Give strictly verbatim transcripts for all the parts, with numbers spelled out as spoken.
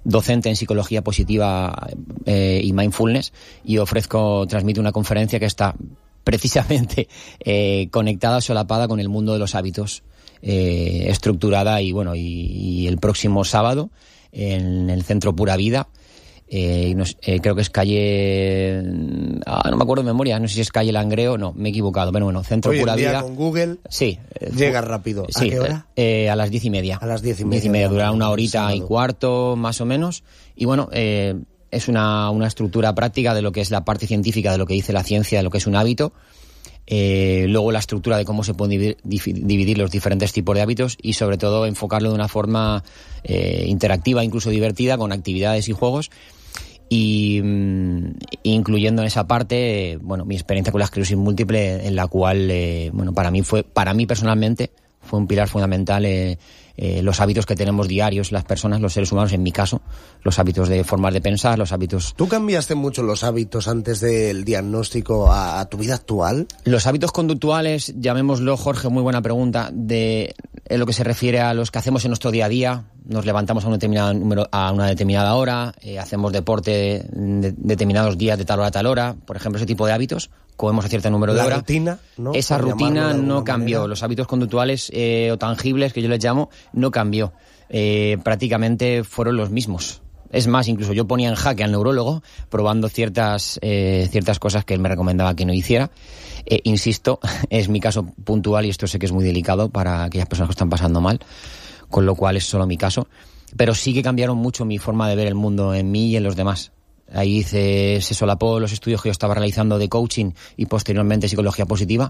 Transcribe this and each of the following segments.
docente en psicología positiva eh, y mindfulness, y ofrezco, transmito una conferencia que está precisamente eh, conectada, solapada con el mundo de los hábitos, eh, estructurada, y bueno, y, y el próximo sábado en el Centro Pura Vida, eh, no, eh, creo que es calle, ah, no me acuerdo de memoria, no sé si es calle Langreo, no, me he equivocado, pero bueno, Centro Hoy Pura en día Vida. Con Google sí, llega rápido. ¿A sí, qué hora? Eh, a las diez y media. A las diez y media. Diez y media, durará una horita sábado. y cuarto, más o menos, y bueno, eh, es una, una estructura práctica de lo que es la parte científica, de lo que dice la ciencia, de lo que es un hábito. Eh, luego la estructura de cómo se pueden dividir, dividir los diferentes tipos de hábitos, y sobre todo enfocarlo de una forma eh, interactiva, incluso divertida, con actividades y juegos, y mm, incluyendo en esa parte, eh, bueno, mi experiencia con la esclerosis múltiple, en la cual, eh, bueno, para mí fue, para mí personalmente, fue un pilar fundamental eh, eh, los hábitos que tenemos diarios las personas, los seres humanos, en mi caso, los hábitos de formas de pensar, los hábitos... ¿Tú cambiaste mucho los hábitos antes del diagnóstico a, a tu vida actual? Los hábitos conductuales, llamémoslo, Jorge, muy buena pregunta, de en lo que se refiere a los que hacemos en nuestro día a día. Nos levantamos a un determinado número, a una determinada hora, eh, hacemos deporte de determinados días de tal hora a tal hora, por ejemplo, ese tipo de hábitos, comemos a cierto número de horas. La rutina, ¿no? Esa Por rutina no manera. cambió. Los hábitos conductuales eh, o tangibles, que yo les llamo, no cambió. Eh, prácticamente fueron los mismos. Es más, incluso yo ponía en jaque al neurólogo probando ciertas eh, ciertas cosas que él me recomendaba que no hiciera. Eh, insisto, es mi caso puntual, y esto sé que es muy delicado para aquellas personas que están pasando mal, con lo cual es solo mi caso. Pero sí que cambiaron mucho mi forma de ver el mundo en mí y en los demás. Ahí hice, se solapó los estudios que yo estaba realizando de coaching y posteriormente psicología positiva,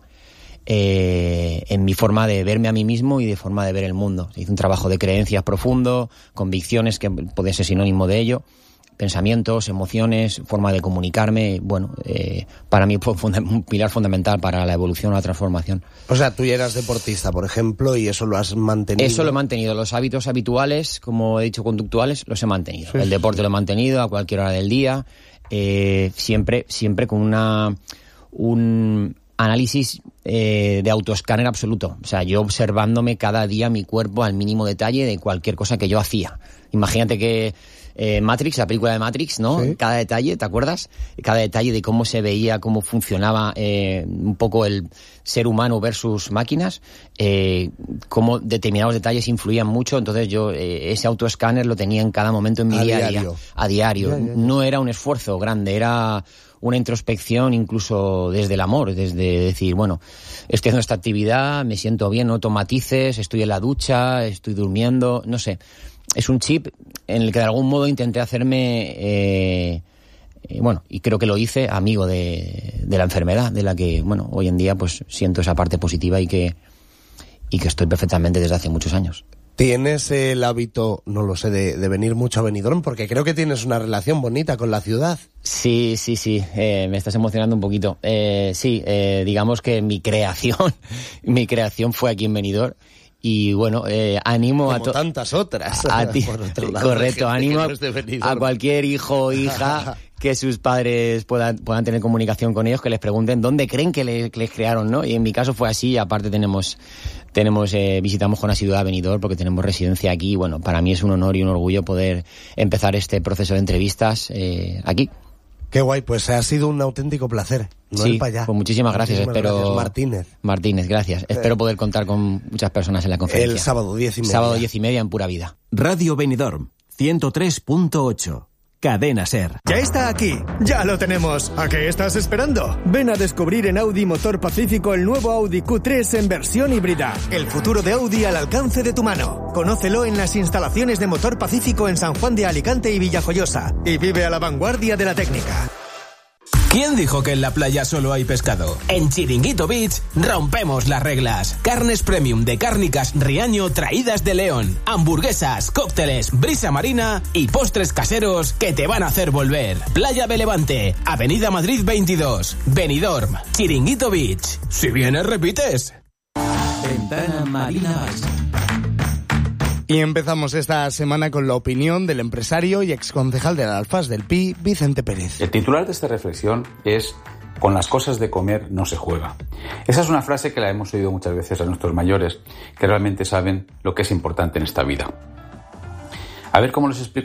eh, en mi forma de verme a mí mismo y de forma de ver el mundo. Hice un trabajo de creencias profundo, convicciones, que puede ser sinónimo de ello, pensamientos, emociones, forma de comunicarme. Bueno, eh, para mí fue un pilar fundamental para la evolución o la transformación. O sea, tú ya eras deportista, por ejemplo, y eso lo has mantenido. Eso lo he mantenido. Los hábitos habituales, como he dicho, conductuales, los he mantenido. Sí, el sí. deporte lo he mantenido a cualquier hora del día, eh, siempre, siempre con una un análisis eh, de autoescáner absoluto. O sea, yo observándome cada día mi cuerpo al mínimo detalle de cualquier cosa que yo hacía. Imagínate que eh, Matrix, la película de Matrix, ¿no? Sí. Cada detalle, ¿te acuerdas? Cada detalle de cómo se veía, cómo funcionaba eh, un poco el ser humano versus máquinas, eh, cómo determinados detalles influían mucho. Entonces yo eh, ese autoescáner lo tenía en cada momento en mi A día diario. a día. A diario. Ya, ya, ya. No era un esfuerzo grande, era una introspección incluso desde el amor, desde decir, bueno, estoy haciendo esta actividad, me siento bien, noto matices, estoy en la ducha, estoy durmiendo, no sé. Es un chip en el que de algún modo intenté hacerme, eh, eh, bueno, y creo que lo hice, amigo de, de la enfermedad, de la que, bueno, hoy en día pues siento esa parte positiva y que, y que estoy perfectamente desde hace muchos años. ¿Tienes el hábito, no lo sé, de, de venir mucho a Benidorm? Porque creo que tienes una relación bonita con la ciudad. Sí, sí, sí, eh, me estás emocionando un poquito. Eh, sí, eh, digamos que mi creación, mi creación fue aquí en Benidorm. Y bueno, eh, animo Como a... To- tantas otras. A ti, Por otro lado, correcto, hay gente animo que no es de Benidorm. a cualquier hijo o hija que sus padres puedan, puedan tener comunicación con ellos, que les pregunten dónde creen que les, que les crearon, ¿no? Y en mi caso fue así, y aparte tenemos, tenemos eh, visitamos con asiduidad a Benidorm porque tenemos residencia aquí, y bueno, para mí es un honor y un orgullo poder empezar este proceso de entrevistas eh, aquí. Qué guay, pues ha sido un auténtico placer. No Sí, ir para allá. pues muchísimas gracias. Muchísimas Espero gracias, Martínez. Martínez, gracias. Espero poder contar con muchas personas en la conferencia. El sábado diez y media. Sábado diez y media en Pura Vida. Radio Benidorm, ciento tres punto ocho. Cadena SER. Ya está aquí, ya lo tenemos. ¿A qué estás esperando? Ven a descubrir en Audi Motor Pacífico el nuevo Audi Q tres en versión híbrida. El futuro de Audi al alcance de tu mano. Conócelo en las instalaciones de Motor Pacífico en San Juan de Alicante y Villajoyosa. Y vive a la vanguardia de la técnica. ¿Quién dijo que en la playa solo hay pescado? En Chiringuito Beach rompemos las reglas. Carnes premium de Cárnicas Riaño traídas de León. Hamburguesas, cócteles, brisa marina y postres caseros que te van a hacer volver. Playa de Levante, Avenida Madrid veintidós, Benidorm, Chiringuito Beach. Si vienes, repites. Ventana Marina Baixa. Y empezamos esta semana con la opinión del empresario y exconcejal del Alfaz del Pi, Vicente Pérez. El titular de esta reflexión es: con las cosas de comer no se juega. Esa es una frase que la hemos oído muchas veces a nuestros mayores, que realmente saben lo que es importante en esta vida. A ver cómo les explico.